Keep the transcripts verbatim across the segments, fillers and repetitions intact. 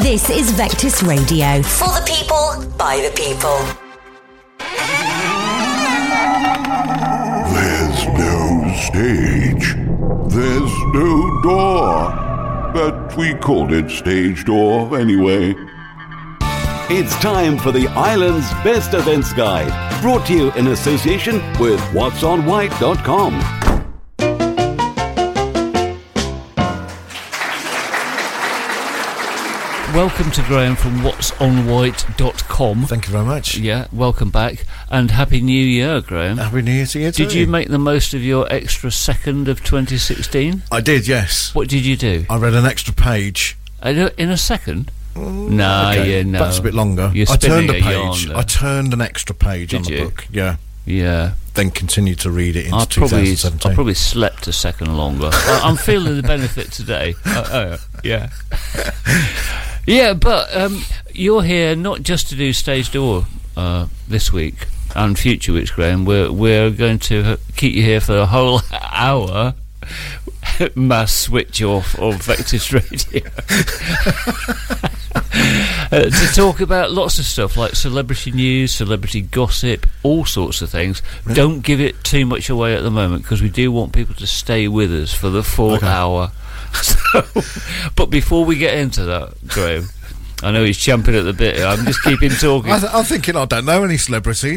This is Vectis Radio. For the people, by the people. There's no stage. There's no door. But we called it Stage Door anyway. It's time for the Island's Best Events Guide, brought to you in association with whats on white dot com. Welcome to Graham from whats on white dot com. Thank you very much. Yeah, welcome back. And Happy New Year, Graham. Happy New Year to you too. Did you make the most of your extra second of twenty sixteen? I did, yes. What did you do? I read an extra page. In a second? Mm, no, okay. yeah, no. That's a bit longer. You're I turned a a page. I turned an extra page did on the you? book. Yeah. Yeah. Then continued to read it into I probably, twenty seventeen. I probably slept a second longer. I, I'm feeling the benefit today. Uh, oh, yeah. Yeah, but um, you're here not just to do Stage Door uh, this week and future weeks, Graham. We're, we're going to keep you here for a whole hour. Mass switch off of Vectis Radio. uh, to talk about lots of stuff like celebrity news, celebrity gossip, all sorts of things. Really? Don't give it too much away at the moment because we do want people to stay with us for the full okay. hour. So, but before we get into that, Graham, I know he's champing at the bit. I'm just keeping talking. I th- I'm thinking I don't know any celebrities.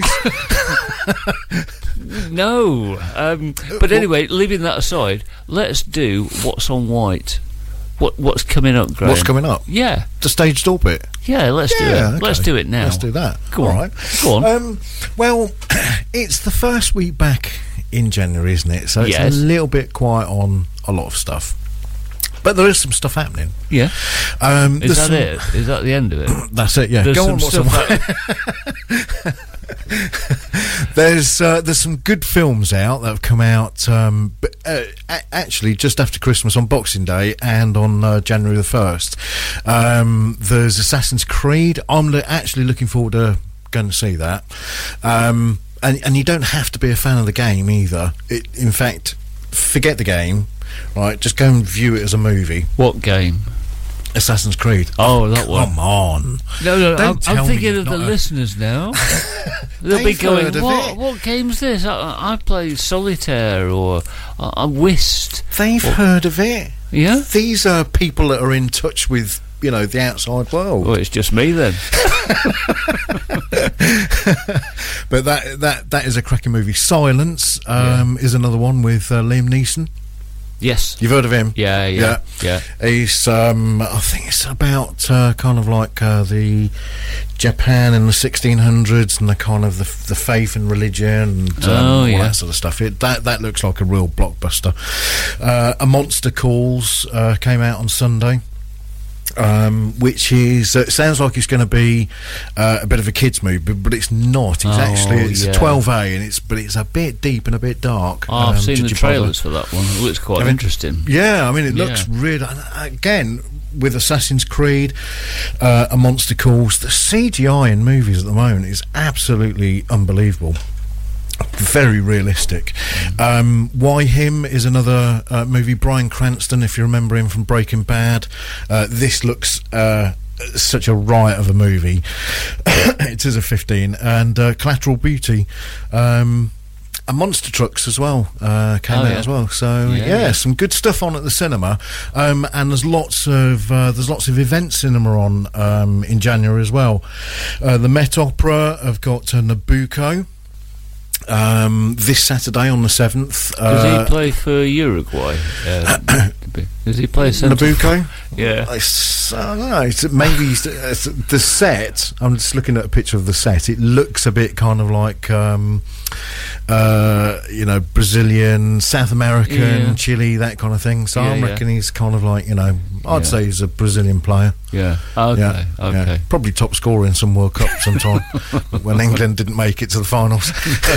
No, um, but anyway, leaving that aside, let's do what's on white. What what's coming up, Graham? What's coming up? Yeah, the Stage Door bit. Yeah, let's yeah, do it. Okay. Let's do it now. Let's do that. Go All on. right. Go on. Um, well, it's the first week back in January, isn't it? So it's yes. a little bit quiet on a lot of stuff. But there is some stuff happening. Yeah. Um, is that some, it? Is that the end of it? That's it, yeah. There's Go some on, what's stuff on There's uh, there's some good films out that have come out um, but, uh, a- actually just after Christmas on Boxing Day and on uh, January the first. Um, there's Assassin's Creed. I'm lo- actually looking forward to going to see that. Um, and, and you don't have to be a fan of the game either. It, in fact, forget the game. Right, just go and view it as a movie. What game? Assassin's Creed. Oh, that one. Come on. No, no, I'm, tell I'm me thinking you've of the not a- listeners now. They'll be They've going, heard of what, it. what game's this? I, I play Solitaire or uh, uh, Whist. They've Or- heard of it. Yeah? These are people that are in touch with, you know, the outside world. Well, it's just me then. But that that that is a cracking movie. Silence um, is another one with uh, Liam Neeson. Yes. You've heard of him? Yeah, yeah, yeah. He's, um, I think it's about uh, kind of like uh, the Japan in the sixteen hundreds and the kind of the, the faith and religion and um, Oh, all yeah. that sort of stuff. It, that that looks like a real blockbuster. Uh, A Monster Calls uh, came out on Sunday. Um, which is uh, it sounds like it's going to be uh, a bit of a kids movie, but, but it's not. It's Oh, actually it's yeah. a twelve A, and it's but it's a bit deep and a bit dark. Oh, I've Um, seen did the you bother? trailers for that one. It looks quite I mean, interesting. Yeah, I mean, it looks Yeah. really. Again, with Assassin's Creed, uh, A Monster Calls, the C G I in movies at the moment is absolutely unbelievable. Very realistic. Um, Why Him is another uh, movie. Bryan Cranston, if you remember him from Breaking Bad. Uh, this looks uh, such a riot of a movie. It is a fifteen. And uh, Collateral Beauty. Um, and Monster Trucks as well uh, came Oh, out yeah. as well. So Yeah, yeah, yeah. some good stuff on at the cinema. Um, and there's lots of uh, there's lots of event cinema on um, in January as well. Uh, the Met Opera have got uh, Nabucco. Um, this Saturday on the seventh. Does uh, he play for Uruguay? Uh, does he play centre? Nabucco? Yeah. It's, I don't know. It's, maybe it's, it's, the set. I'm just looking at a picture of the set. It looks a bit kind of like, um, uh, you know, Brazilian, South American, Yeah. Chile, that kind of thing. So Yeah, I yeah. reckon he's kind of like, you know, I'd Yeah. say he's a Brazilian player. Yeah. Okay. Yeah, okay. yeah. Probably top scorer in some World Cup sometime when England didn't make it to the finals.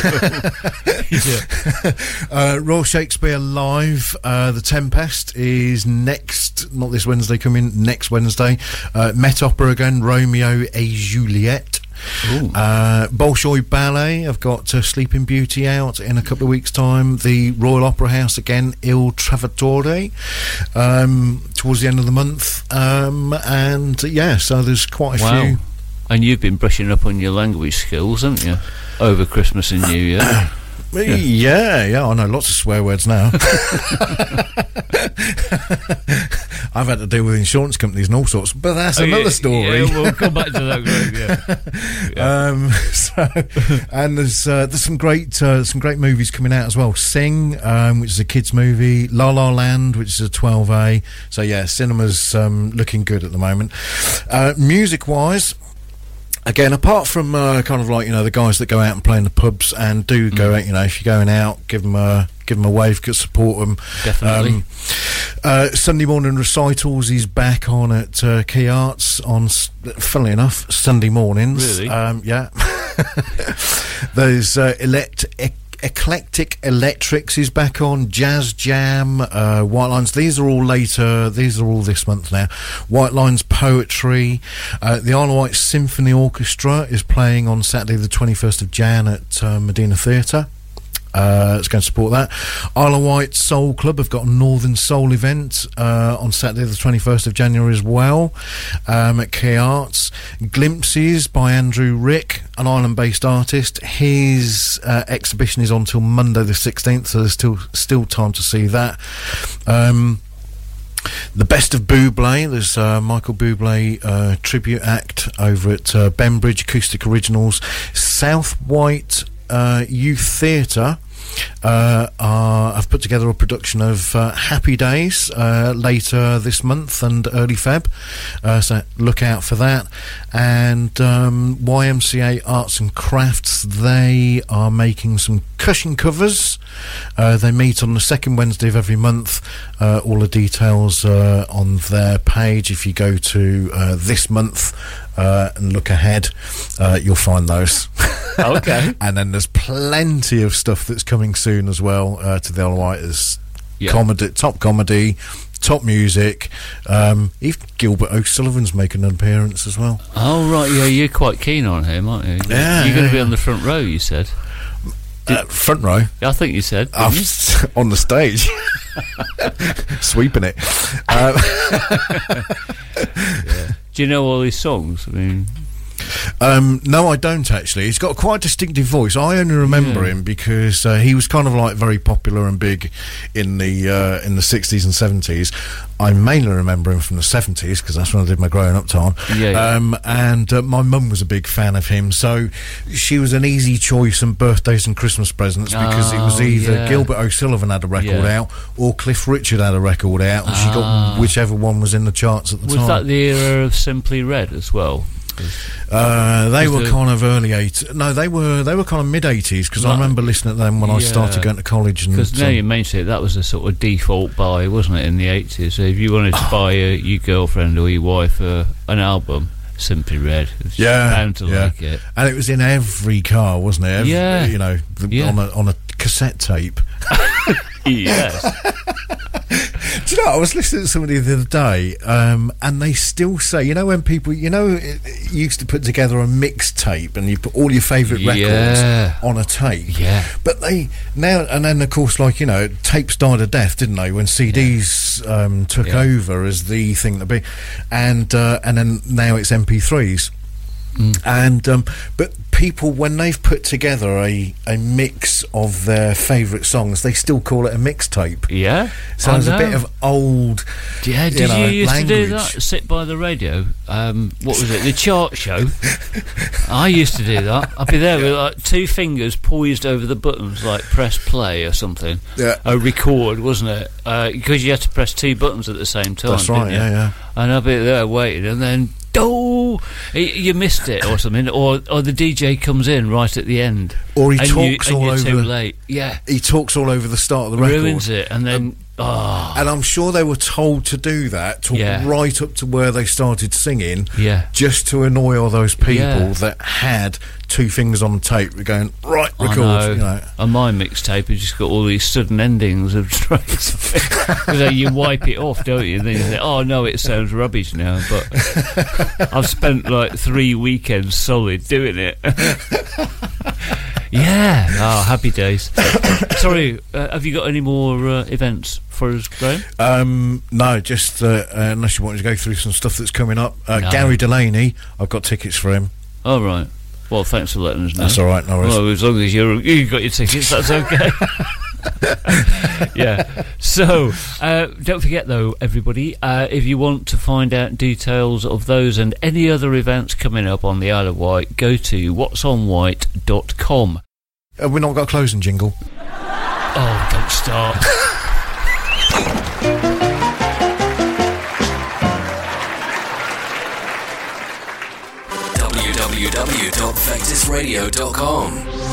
uh, Royal Shakespeare Live, uh, The Tempest is next, not this Wednesday coming, next Wednesday. Uh, Met Opera again, Romeo et Juliet. Uh, Bolshoi Ballet have got uh, Sleeping Beauty out in a couple of weeks' time. The Royal Opera House again, Il Trovatore, um, towards the end of the month. Um, and uh, yeah, so there's quite a wow. few. And you've been brushing up on your language skills, haven't you, over Christmas and New Year? Yeah. yeah, yeah, I know lots of swear words now. I've had to deal with insurance companies and all sorts, but that's oh, another yeah, story. Yeah, we'll come back to that. Greg, yeah. yeah. Um, so, and there's uh, there's some great uh, some great movies coming out as well. Sing, um, which is a kids movie. La La Land, which is a twelve A. So yeah, cinema's um, looking good at the moment. Uh, music wise. Again, apart from uh, kind of like, you know, the guys that go out and play in the pubs and do go mm. out, you know, if you're going out, give them a give them a wave, support them. Definitely. Um, uh, Sunday morning recitals is back on at uh, Key Arts on, funnily enough, Sunday mornings. Really? Um, yeah. There's uh, elect. E- Eclectic Electrics is back on. Jazz Jam, uh, White Lines. These are all later. These are all this month now. White Lines Poetry. Uh, the Isle of Wight Symphony Orchestra is playing on Saturday, the twenty-first of January at uh, Medina Theatre. Uh, it's going to support that. Isle of Wight Soul Club have got a Northern Soul event uh, on Saturday the twenty-first of January as well, um, at Key Arts. Glimpses by Andrew Rick, an island-based artist. His uh, exhibition is on till Monday the sixteenth, so there's still still time to see that. Um, The Best of Bublé, there's uh, Michael Bublé uh, tribute act over at uh, Benbridge Acoustic Originals. South Wight Uh, Youth Theatre uh, are, have put together a production of uh, Happy Days uh, later this month and early Feb, uh, so look out for that. And um, Y M C A Arts and Crafts, they are making some cushion covers. Uh, they meet on the second Wednesday of every month. Uh, all the details uh, on their page. If you go to uh, this month uh, and look ahead, uh, you'll find those. Okay. And then there's plenty of stuff that's coming soon as well uh, to the Isle of Wight. There's yeah. comedy, top comedy, top music. Um, even Gilbert O'Sullivan's making an appearance as well. Oh, right, yeah, you're quite keen on him, aren't you? Yeah. You're going to yeah. be on the front row, you said. Uh, front row? I think you said. I'm on the stage. Sweeping it. Uh, yeah. Do you know all his songs? I mean... Um, no, I don't actually. He's got quite a distinctive voice. I only remember yeah. him because uh, he was kind of like very popular and big in the uh, in the sixties and seventies. I mainly remember him from the seventies because that's when I did my growing up time. Yeah, yeah. Um, and uh, my mum was a big fan of him, so she was an easy choice on birthdays and Christmas presents because oh, it was either yeah. Gilbert O'Sullivan had a record yeah. out or Cliff Richard had a record out, and ah. she got whichever one was in the charts at the was time. Was that the era of Simply Red as well? Uh, they were the kind of early eighties. No, they were they were kind of mid eighties because right. I remember listening to them when yeah. I started going to college. Because now um, you mention it, that was a sort of default buy, wasn't it, in the eighties? So if you wanted to buy your, your girlfriend or your wife uh, an album, Simply Red, it was yeah, bound to yeah. like it. And it was in every car, wasn't it? Every, yeah, you know, the, yeah. on a on a cassette tape. Yes. Do you know, I was listening to somebody the other day, um, and they still say, you know, when people, you know, it, it used to put together a mixtape and you put all your favourite records yeah. on a tape. Yeah. But they, now, and then of course, like, you know, tapes died a death, didn't they, when C Ds yeah. um, took yeah. over as the thing to be. And, uh, and then now it's M P threes. Mm. And um, but people, when they've put together a, a mix of their favourite songs, they still call it a mixtape. Yeah, so I there's know. a bit of old. Yeah, did you, know, you used language. to do that? Sit by the radio. Um, what was it? The chart show. I used to do that. I'd be there with like two fingers poised over the buttons, like press play or something. Yeah, a record, wasn't it? Uh, because you had to press two buttons at the same time. That's right. Didn't you? Yeah, yeah. And I'd be there waiting, and then. Oh, you missed it or something, or or the D J comes in right at the end, or he and talks you, all and you're over. too late. Yeah, he talks all over the start of the record, ruins it, and then Oh. And I'm sure they were told to do that to Yeah. right up to where they started singing, Yeah. just to annoy all those people Yeah. that had two fingers on tape going, right, I record, know. you know. And my mixtape has just got all these sudden endings of tracks. Because you wipe it off, don't you? And then you think, oh no, it sounds rubbish now. But I've spent like three weekends solid doing it. Yeah. Oh, happy days. Sorry, uh, have you got any more uh, events for us, Graham? Um, no, just uh, uh, unless you wanted to go through some stuff that's coming up. Uh, No. Gary Delaney, I've got tickets for him. Oh, right. Well, thanks for letting us know. That's all right, no worries. Well, as long as you're, you got your tickets, that's okay. Yeah. So, uh, don't forget, though, everybody, uh, if you want to find out details of those and any other events coming up on the Isle of Wight, go to whats on white dot com. Have we not got a closing jingle? Oh, don't start. w w w dot vectis radio dot com